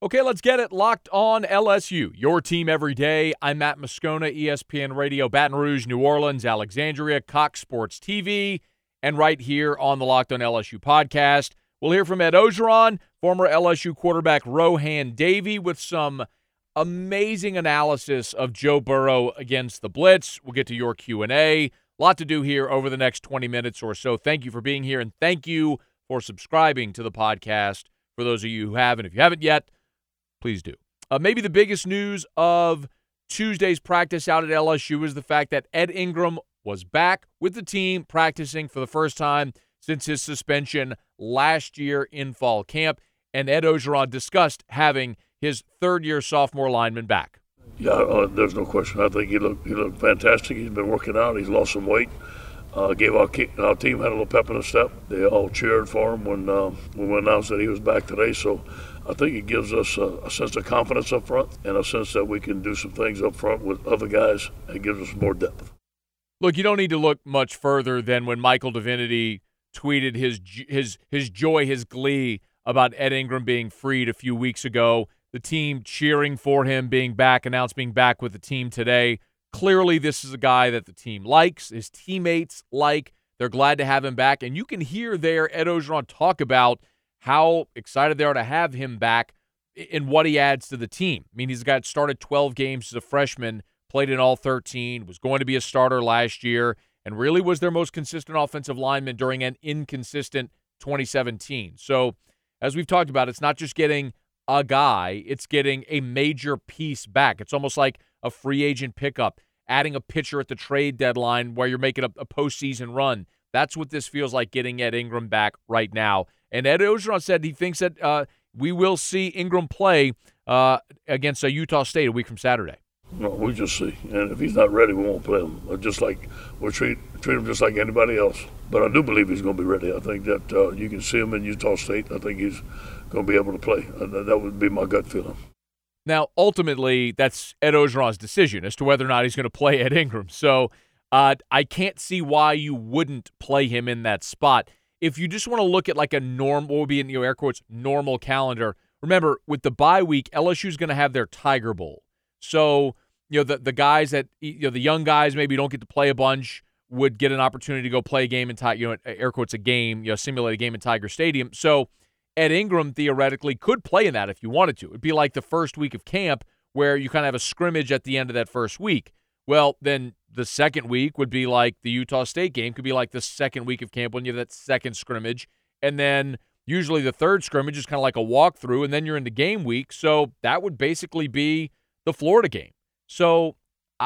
Okay, let's get it. Locked on LSU, your team every day. I'm Matt Moscona, ESPN Radio, Baton Rouge, New Orleans, Alexandria, Cox Sports TV, and right here on the Locked on LSU podcast. We'll hear from Ed Orgeron, former LSU quarterback Rohan Davey, with some amazing analysis of Joe Burrow against the Blitz. We'll get to your Q&A. A lot to do here over the next 20 minutes or so. Thank you for being here, and thank you for subscribing to the podcast for those of you who have. And if you haven't yet, please do. Maybe the biggest news of Tuesday's practice out at LSU is the fact that Ed Ingram was back with the team practicing for the first time since his suspension last year in fall camp. And Ed Orgeron discussed having his third-year sophomore lineman back. Yeah, there's no question. I think he looked fantastic. He's been working out. He's lost some weight. Gave our team had a little pep in the step. They all cheered for him when we announced that he was back today. So I think it gives us a sense of confidence up front and a sense that we can do some things up front with other guys. It gives us more depth. Look, you don't need to look much further than when Michael Divinity tweeted his joy, his glee about Ed Ingram being freed a few weeks ago. The team cheering for him being back, announced being back with the team today. Clearly, this is a guy that the team likes, his teammates like. They're glad to have him back. And you can hear there Ed Orgeron talk about how excited they are to have him back and what he adds to the team. I mean, he's got started 12 games as a freshman, played in all 13, was going to be a starter last year, and really was their most consistent offensive lineman during an inconsistent 2017. So, as we've talked about, it's not just getting a guy, it's getting a major piece back. It's almost like a free agent pickup, adding a pitcher at the trade deadline where you're making a postseason run. That's what this feels like, getting Ed Ingram back right now. And Ed Orgeron said he thinks that we will see Ingram play against Utah State a week from Saturday. No, we just see. And if he's not ready, we won't play him. Just like we'll treat him just like anybody else. But I do believe he's going to be ready. I think that you can see him in Utah State. I think he's going to be able to play. That would be my gut feeling. Now, ultimately, that's Ed Orgeron's decision as to whether or not he's going to play Ed Ingram. So I can't see why you wouldn't play him in that spot. If you just want to look at like a what would be in air quotes, normal calendar, remember, with the bye week, LSU's going to have their Tiger Bowl. So, the guys that, the young guys maybe don't get to play a bunch would get an opportunity to go play a game in, air quotes, a game, simulate a game in Tiger Stadium. So Ed Ingram theoretically could play in that if you wanted to. It'd be like the first week of camp where you kind of have a scrimmage at the end of that first week. Well, then the second week would be like the Utah State game, could be like the second week of camp when you have that second scrimmage. And then usually the third scrimmage is kind of like a walkthrough, and then you're into game week. So that would basically be the Florida game. So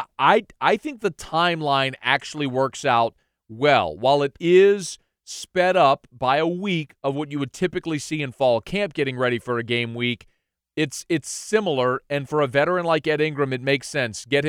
I think the timeline actually works out well. While it is sped up by a week of what you would typically see in fall camp getting ready for a game week, it's similar. And for a veteran like Ed Ingram, it makes sense. Get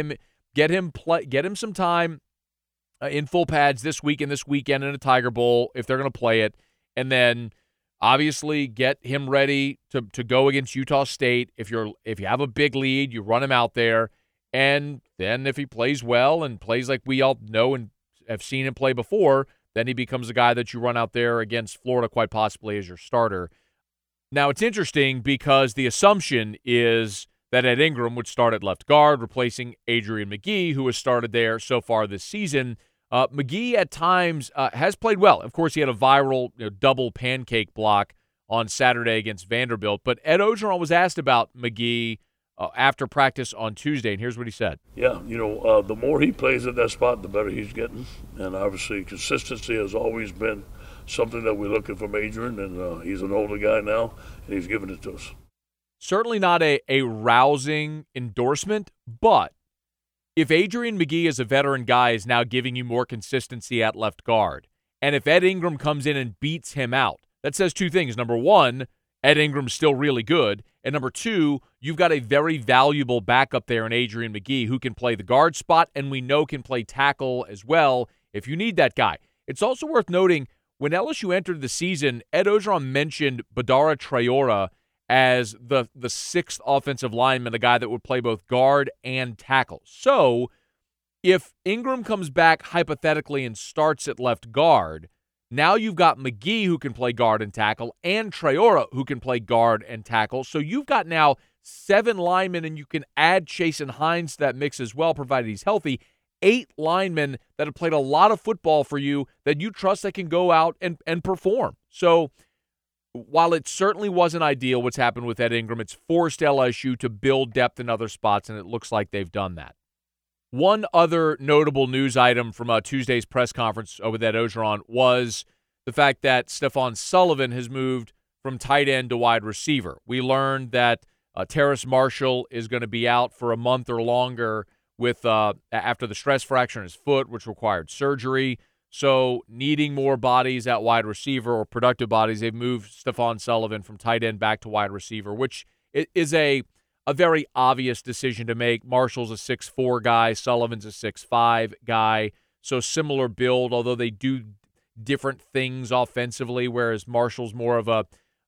him some time in full pads this week and this weekend in a Tiger Bowl if they're going to play it, and then obviously get him ready to go against Utah State. If you have a big lead, you run him out there, and then if he plays well and plays like we all know and have seen him play before, then he becomes a guy that you run out there against Florida quite possibly as your starter. Now, it's interesting because the assumption is that Ed Ingram would start at left guard, replacing Adrian Magee, who has started there so far this season. Magee at times has played well. Of course, he had a viral double pancake block on Saturday against Vanderbilt. But Ed Orgeron was asked about Magee after practice on Tuesday, and here's what he said. Yeah, the more he plays at that spot, the better he's getting. And obviously consistency has always been something that we're looking from Adrian, and he's an older guy now, and he's giving it to us. Certainly not a rousing endorsement, but if Adrian Magee as a veteran guy is now giving you more consistency at left guard, and if Ed Ingram comes in and beats him out, that says two things. Number one, Ed Ingram's still really good. And number two, you've got a very valuable backup there in Adrian Magee who can play the guard spot and we know can play tackle as well if you need that guy. It's also worth noting when LSU entered the season, Ed Orgeron mentioned Badara Traore as the sixth offensive lineman, a guy that would play both guard and tackle. So if Ingram comes back hypothetically and starts at left guard, Now you've got McGee who can play guard and tackle, and Traore who can play guard and tackle. So you've got now 7 linemen, and you can add Chasen Hines to that mix as well, provided he's healthy. 8 linemen that have played a lot of football for you that you trust that can go out and perform. So while it certainly wasn't ideal what's happened with Ed Ingram, it's forced LSU to build depth in other spots, and it looks like they've done that. One other notable news item from Tuesday's press conference with Ed Orgeron was the fact that Stephon Sullivan has moved from tight end to wide receiver. We learned that Terrace Marshall is going to be out for a month or longer with after the stress fracture in his foot, which required surgery. So needing more bodies at wide receiver, or productive bodies, they've moved Stephon Sullivan from tight end back to wide receiver, which is a very obvious decision to make. Marshall's a 6'4" guy. Sullivan's a 6'5" guy. So similar build, although they do different things offensively, whereas Marshall's more of a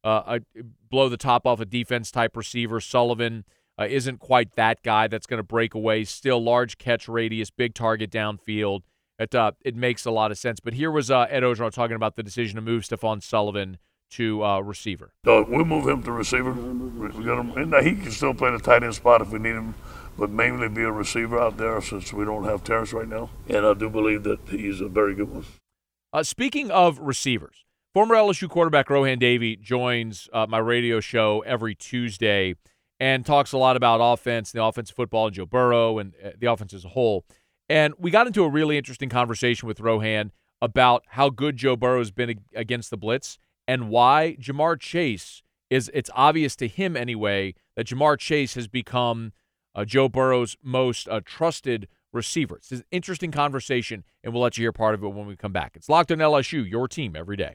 blow the top off a defense type receiver. Sullivan isn't quite that guy that's going to break away. Still large catch radius, big target downfield. It makes a lot of sense. But here was Ed Orgeron talking about the decision to move Stephon Sullivan to receiver. So we'll move him to receiver. We got him, and he can still play the tight end spot if we need him, but mainly be a receiver out there since we don't have Terrace right now. And I do believe that he's a very good one. Speaking of receivers, former LSU quarterback Rohan Davey joins my radio show every Tuesday and talks a lot about offense, the offensive football, and Joe Burrow, and the offense as a whole. And we got into a really interesting conversation with Rohan about how good Joe Burrow has been against the blitz and why Ja'Marr Chase it's obvious to him anyway that Ja'Marr Chase has become Joe Burrow's most trusted receiver. It's an interesting conversation, and we'll let you hear part of it when we come back. It's Locked on LSU, your team every day.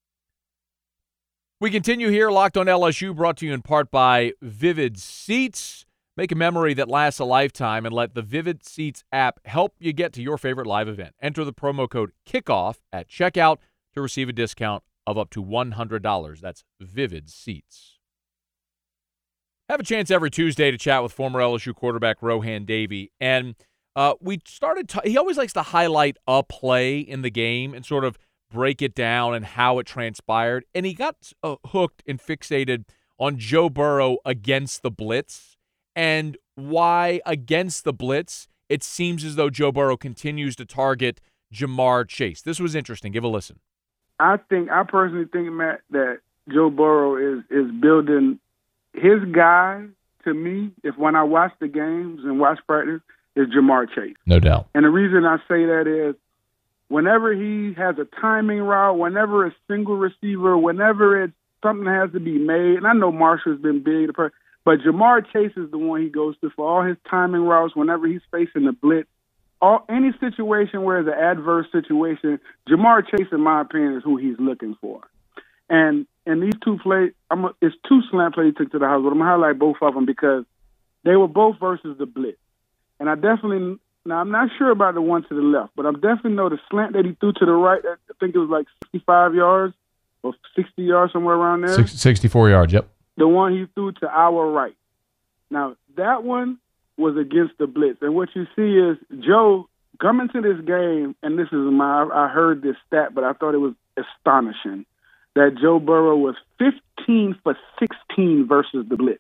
We continue here, Locked on LSU, brought to you in part by Vivid Seats. Make a memory that lasts a lifetime and let the Vivid Seats app help you get to your favorite live event. Enter the promo code KICKOFF at checkout to receive a discount of up to $100. That's Vivid Seats. Have a chance every Tuesday to chat with former LSU quarterback Rohan Davey. And we started he always likes to highlight a play in the game and sort of break it down and how it transpired. And he got hooked and fixated on Joe Burrow against the blitz and why against the blitz it seems as though Joe Burrow continues to target Ja'Marr Chase. This was interesting. Give a listen. I personally think, Matt, that Joe Burrow is building his guy, to me, when I watch the games and watch practice, is Ja'Marr Chase. No doubt. And the reason I say that is whenever he has a timing route, whenever it's single receiver, whenever it's something has to be made, and I know Marshall's been big, but Ja'Marr Chase is the one he goes to for all his timing routes whenever he's facing the blitz. Any situation where it's an adverse situation, Ja'Marr Chase, in my opinion, is who he's looking for. And these two plays, it's 2 slant plays he took to the house, but I'm going to highlight both of them because they were both versus the blitz. And I'm not sure about the one to the left, but I definitely know the slant that he threw to the right, I think it was like 65 yards or 60 yards, somewhere around there. 64 yards, yep. The one he threw to our right. Now, that one was against the blitz. And what you see is Joe coming to this game, and this is I heard this stat, but I thought it was astonishing, that Joe Burrow was 15 for 16 versus the blitz.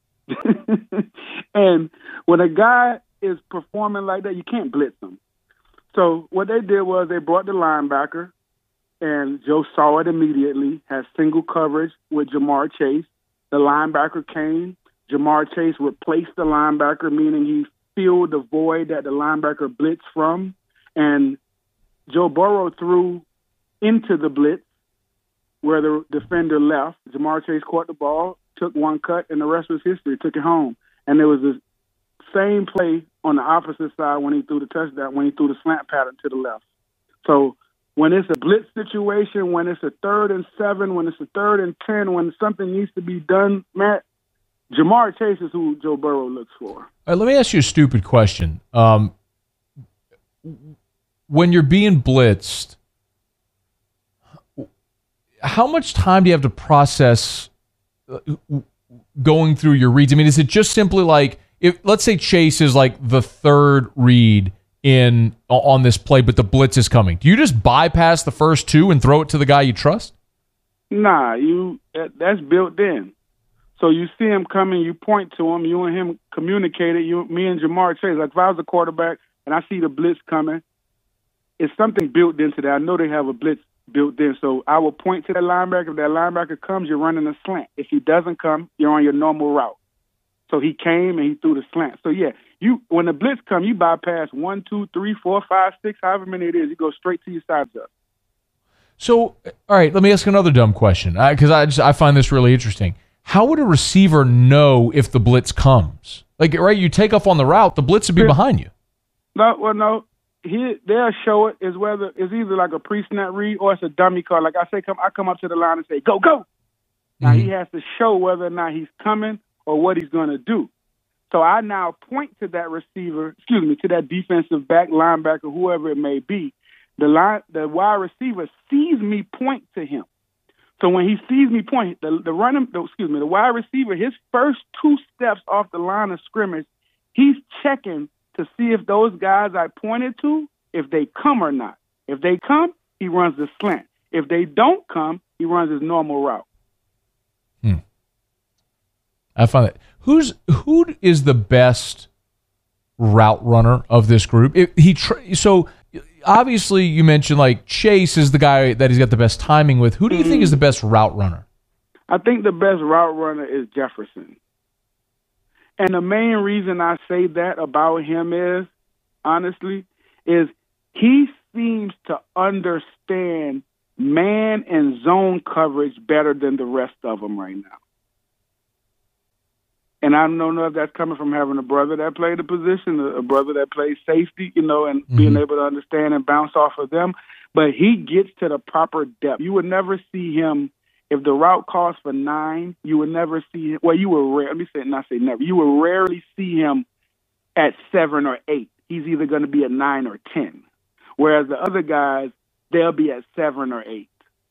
And when a guy is performing like that, you can't blitz him. So what they did was they brought the linebacker, and Joe saw it immediately, had single coverage with Ja'Marr Chase. The linebacker came. Ja'Marr Chase replaced the linebacker, meaning he filled the void that the linebacker blitzed from. And Joe Burrow threw into the blitz where the defender left. Ja'Marr Chase caught the ball, took one cut, and the rest was history, took it home. And there was the same play on the opposite side when he threw the touchdown, when he threw the slant pattern to the left. So when it's a blitz situation, when it's a 3rd and 7, when it's a 3rd and 10, when something needs to be done, Matt, Ja'Marr Chase is who Joe Burrow looks for. All right, let me ask you a stupid question. When you're being blitzed, how much time do you have to process going through your reads? I mean, is it just simply like, if let's say Chase is like the 3rd read on this play, but the blitz is coming. Do you just bypass the first two and throw it to the guy you trust? Nah, that's built in. So you see him coming, you point to him, you and him communicate it. Me and Jamar Chase. Like if I was a quarterback and I see the blitz coming, it's something built into that. I know they have a blitz built in, so I will point to that linebacker. If that linebacker comes, you're running a slant. If he doesn't come, you're on your normal route. So he came and he threw the slant. So yeah, when the blitz comes, you bypass 1, 2, 3, 4, 5, 6, however many it is. You go straight to your sides up. So, all right, let me ask another dumb question because I find this really interesting. How would a receiver know if the blitz comes? Like, right, you take off on the route, the blitz would be behind you. No. They'll show it is whether it's either like a pre-snap read or it's a dummy call. Like I say, I come up to the line and say, go. Now he has to show whether or not he's coming or what he's going to do. So I now point to that receiver, to that defensive back, linebacker, whoever it may be. The wide receiver sees me point to him. So when he sees me point, the wide receiver, his first 2 steps off the line of scrimmage, he's checking to see if those guys I pointed to, if they come or not. If they come, he runs the slant. If they don't come, he runs his normal route. I find that. Who is the best route runner of this group? So obviously you mentioned like Chase is the guy that he's got the best timing with. Who do you think is the best route runner? I think the best route runner is Jefferson. And the main reason I say that about him is, honestly, is he seems to understand man and zone coverage better than the rest of them right now. And I don't know if that's coming from having a brother that played the position, a brother that plays safety, and being able to understand and bounce off of them. But he gets to the proper depth. You would never see him, if the route calls for 9, you would never see him. Well, you will not say never. You will rarely see him at 7 or 8. He's either going to be at 9 or 10. Whereas the other guys, they'll be at 7 or 8.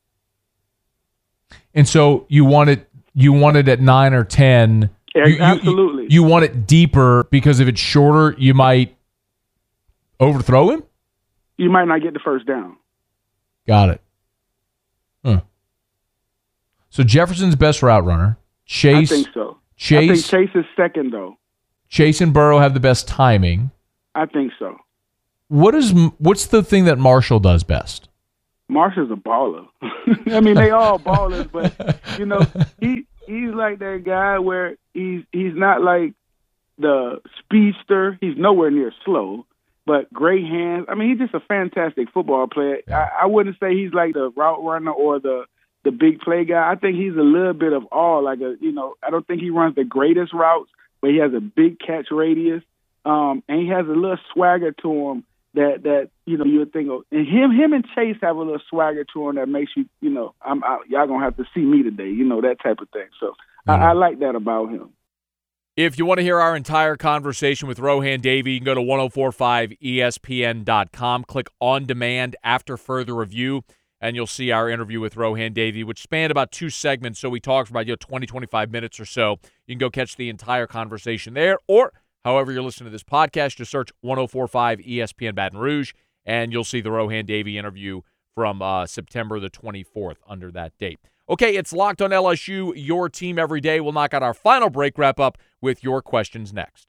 And so you want it at 9 or 10. Absolutely. You want it deeper because if it's shorter, you might overthrow him? You might not get the first down. Got it. So Jefferson's best route runner. Chase. I think so. I think Chase is second, though. Chase and Burrow have the best timing. I think so. What's the thing that Marshall does best? Marshall's a baller. I mean, they all ballers, but he's like that guy where he's not like the speedster. He's nowhere near slow, but great hands. I mean, he's just a fantastic football player. Yeah. I wouldn't say he's like the route runner or the big play guy. I think he's a little bit of all. I don't think he runs the greatest routes, but he has a big catch radius, and he has a little swagger to him that you would think of. And him and Chase have a little swagger to him that makes you, I'm out. Y'all gonna have to see me today, that type of thing. So I like that about him. If you want to hear our entire conversation with Rohan Davey, you can go to 1045ESPN.com, click On Demand after further review, and you'll see our interview with Rohan Davey, which spanned about 2 segments, so we talked for about 20, 25 minutes or so. You can go catch the entire conversation there, or however you're listening to this podcast, just search 1045 ESPN Baton Rouge, and you'll see the Rohan Davey interview from September the 24th under that date. Okay, it's Locked on LSU, your team every day. We'll knock out our final break wrap-up with your questions next.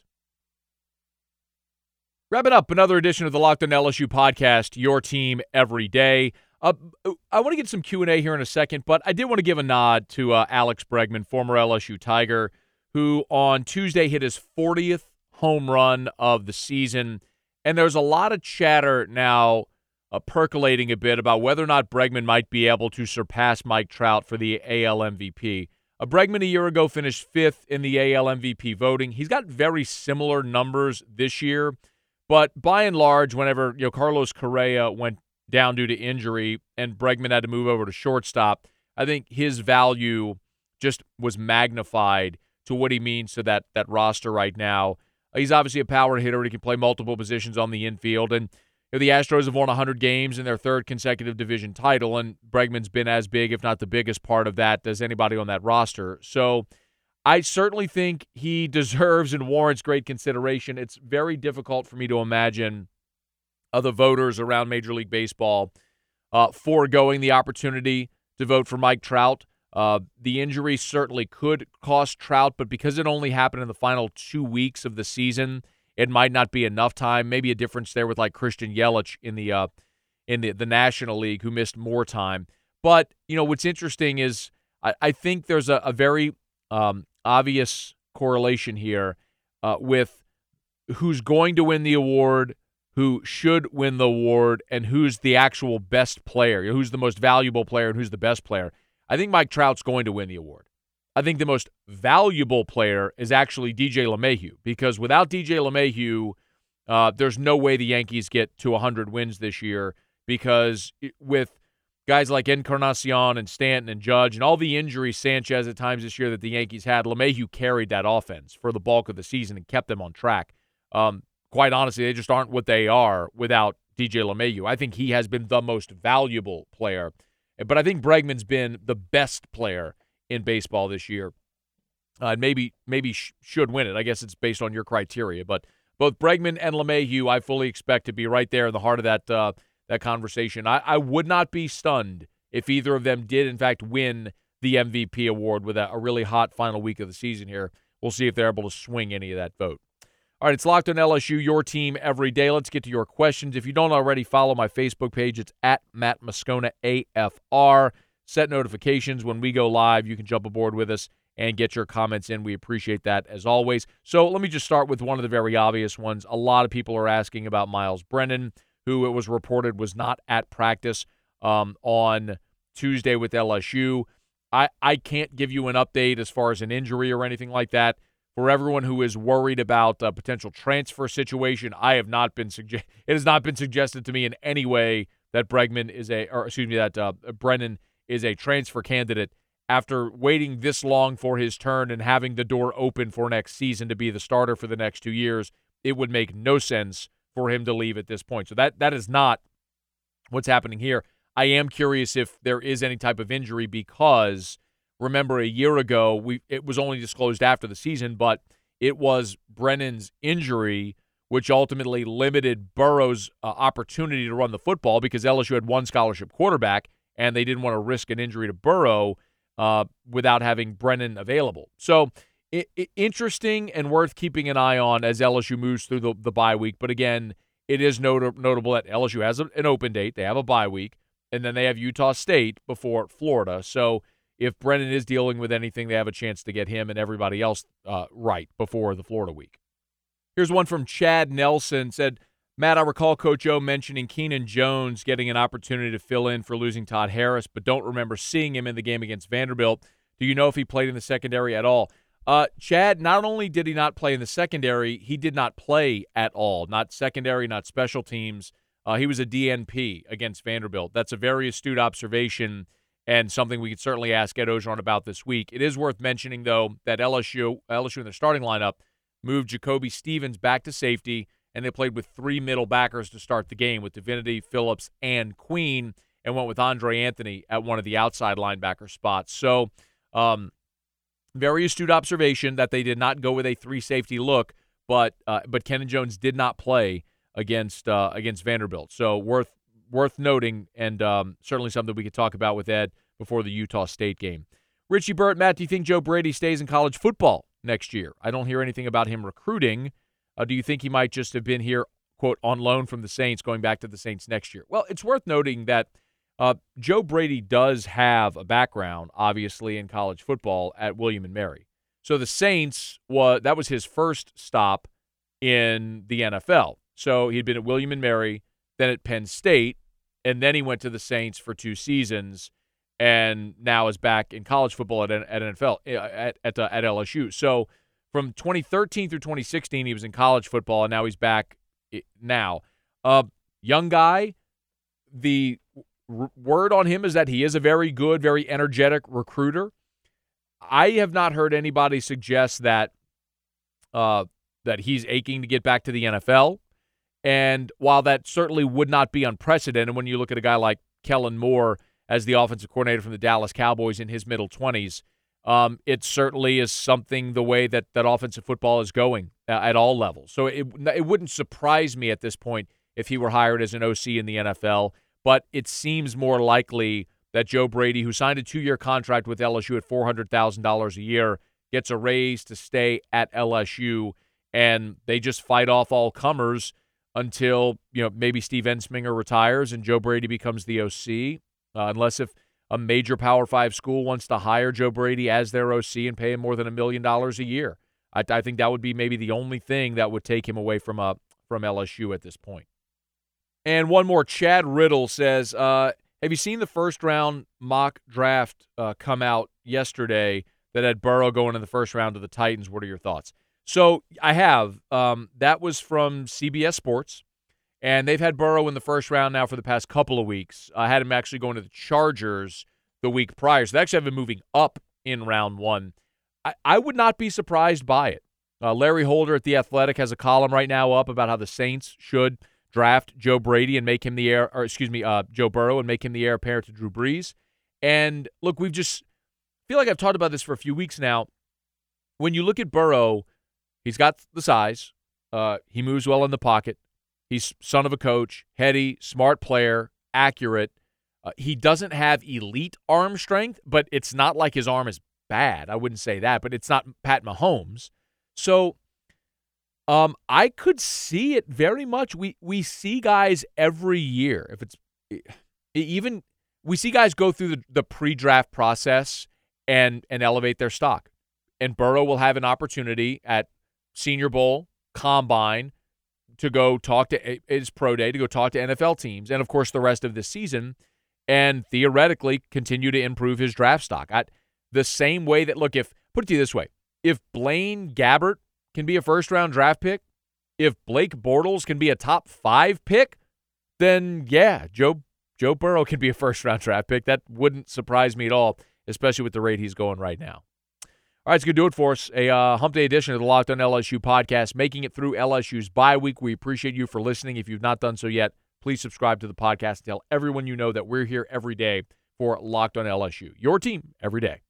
Wrapping up another edition of the Locked on LSU podcast, your team every day. I want to get some Q&A here in a second, but I did want to give a nod to Alex Bregman, former LSU Tiger, who on Tuesday hit his 40th home run of the season. And there's a lot of chatter now percolating a bit about whether or not Bregman might be able to surpass Mike Trout for the AL MVP. Bregman a year ago finished 5th in the AL MVP voting. He's got very similar numbers this year, but by and large, whenever Carlos Correa went down due to injury and Bregman had to move over to shortstop, I think his value just was magnified to what he means to that roster right now. He's obviously a power hitter. He can play multiple positions on the infield, and the Astros have won 100 games in their 3rd consecutive division title, and Bregman's been as big, if not the biggest part of that, as anybody on that roster. So I certainly think he deserves and warrants great consideration. It's very difficult for me to imagine of the voters around Major League Baseball foregoing the opportunity to vote for Mike Trout. The injury certainly could cost Trout, but because it only happened in the final 2 weeks of the season, it might not be enough time. Maybe a difference there with like Christian Yelich in the National League, who missed more time. But what's interesting is I think there's a very obvious correlation here with who's going to win the award, who should win the award, and who's the actual best player, who's the most valuable player and who's the best player. I think Mike Trout's going to win the award. I think the most valuable player is actually DJ LeMahieu, because without DJ LeMahieu, there's no way the Yankees get to 100 wins this year, because with guys like Encarnacion and Stanton and Judge and all the injuries Sanchez at times this year that the Yankees had, LeMahieu carried that offense for the bulk of the season and kept them on track. Quite honestly, they just aren't what they are without DJ LeMahieu. I think he has been the most valuable player. But I think Bregman's been the best player in baseball this year. Maybe should win it. I guess it's based on your criteria. But both Bregman and LeMahieu, I fully expect to be right there in the heart of that conversation. I would not be stunned if either of them did, in fact, win the MVP award with a really hot final week of the season here. We'll see if they're able to swing any of that vote. All right, it's Locked on LSU, your team every day. Let's get to your questions. If you don't already follow my Facebook page, it's at Matt Moscona AFR. Set notifications when we go live. You can jump aboard with us and get your comments in. We appreciate that as always. So let me just start with one of the very obvious ones. A lot of people are asking about Miles Brennan, who it was reported was not at practice on Tuesday with LSU. I can't give you an update as far as an injury or anything like that. For everyone who is worried about a potential transfer situation, it has not been suggested to me in any way that Brennan is a transfer candidate. After waiting this long for his turn and having the door open for next season to be the starter for the next 2 years, it would make no sense for him to leave at this point. So that is not what's happening here. I am curious if there is any type of injury, because remember, a year ago, it was only disclosed after the season, but it was Brennan's injury which ultimately limited Burrow's opportunity to run the football, because LSU had one scholarship quarterback, and they didn't want to risk an injury to Burrow without having Brennan available. So interesting and worth keeping an eye on as LSU moves through the bye week. But again, it is notable that LSU has an open date. They have a bye week, and then they have Utah State before Florida. So if Brennan is dealing with anything, they have a chance to get him and everybody else right before the Florida week. Here's one from Chad Nelson. Said, Matt, I recall Coach O mentioning Keenan Jones getting an opportunity to fill in for losing Todd Harris, but don't remember seeing him in the game against Vanderbilt. Do you know if he played in the secondary at all? Chad, not only did he not play in the secondary, he did not play at all. Not secondary, not special teams. He was a DNP against Vanderbilt. That's a very astute observation, and something we could certainly ask Ed Orgeron about this week. It is worth mentioning, though, that LSU in their starting lineup moved Jacoby Stevens back to safety, and they played with three middle backers to start the game with Divinity, Phillips, and Queen, and went with Andre Anthony at one of the outside linebacker spots. So very astute observation that they did not go with a three-safety look, but Keenan Jones did not play against Vanderbilt. So worth noting, and certainly something we could talk about with Ed before the Utah State game. Richie Burt, Matt, do you think Joe Brady stays in college football next year? I don't hear anything about him recruiting. Do you think he might just have been here, quote, on loan from the Saints, going back to the Saints next year? Well, it's worth noting that Joe Brady does have a background, obviously, in college football at William & Mary. So the Saints, that was his first stop in the NFL. So he'd been at William & Mary, then at Penn State, and then he went to the Saints for 2 seasons, and now is back in college football at NFL at LSU. So from 2013 through 2016, he was in college football, and now he's back now. Young guy. The word on him is that he is a very good, very energetic recruiter. I have not heard anybody suggest that he's aching to get back to the NFL. And while that certainly would not be unprecedented when you look at a guy like Kellen Moore as the offensive coordinator from the Dallas Cowboys in his middle 20s, it certainly is something the way that offensive football is going at all levels. So it wouldn't surprise me at this point if he were hired as an OC in the NFL. But it seems more likely that Joe Brady, who signed a 2-year contract with LSU at $400,000 a year, gets a raise to stay at LSU, and they just fight off all comers until, maybe Steve Ensminger retires and Joe Brady becomes the OC, unless if a major Power 5 school wants to hire Joe Brady as their OC and pay him more than $1 million a year. I think that would be maybe the only thing that would take him away from LSU at this point. And one more, Chad Riddle says, have you seen the first-round mock draft come out yesterday that had Burrow going in the first round to the Titans? What are your thoughts? So I have. That was from CBS Sports, and they've had Burrow in the first round now for the past couple of weeks. I had him actually going to the Chargers the week prior, so they actually have him moving up in round 1. I would not be surprised by it. Larry Holder at The Athletic has a column right now up about how the Saints should draft Joe Brady and make him Joe Burrow and make him the heir apparent to Drew Brees. And look, I feel like I've talked about this for a few weeks now. When you look at Burrow, he's got the size. He moves well in the pocket. He's son of a coach, heady, smart player, accurate. He doesn't have elite arm strength, but it's not like his arm is bad. I wouldn't say that, but it's not Pat Mahomes. So I could see it very much. We see guys every year. We see guys go through the pre-draft process and elevate their stock. And Burrow will have an opportunity at Senior Bowl, Combine, to go talk to his pro day, to go talk to NFL teams, and, of course, the rest of the season, and theoretically continue to improve his draft stock. The same way that, look, put it to you this way, if Blaine Gabbert can be a first-round draft pick, if Blake Bortles can be a top 5 pick, then, yeah, Joe Burrow can be a first-round draft pick. That wouldn't surprise me at all, especially with the rate he's going right now. All right, it's going to do it for us. A Hump Day edition of the Locked On LSU podcast, making it through LSU's bye week. We appreciate you for listening. If you've not done so yet, please subscribe to the podcast and tell everyone you know that we're here every day for Locked On LSU, your team every day.